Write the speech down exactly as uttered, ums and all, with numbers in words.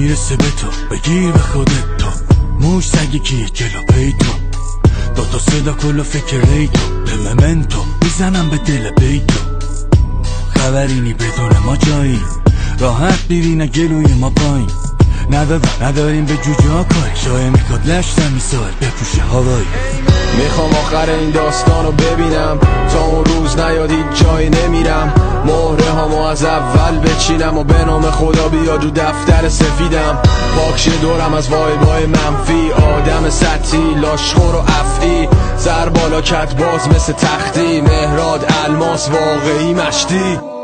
میرسه به تو بگیر به خودت تو موش سگی کیه جلو پیتو دو تا صدا کلو فکر ریتو به ممنتو میزنم به دل بیتو خبرینی بدون ما جایی راحت بیرین گلوی ما پایین ندادم نداریم به جوجه ها کاری شایه میکاد لشتم میسار بپوشه هوایی میخوام آخر این داستانو ببینم تا اون روز نیاد هیچ جایی نمیرم مهره هامو از اول بچینم و به نام خدا بیاد رو دفتر سفیدم پاکشه دورم از وایبای منفی آدم سطحی لاشخور و افعی سر بالا کت باز مثل تختی مهراد الماس واقعی مشتی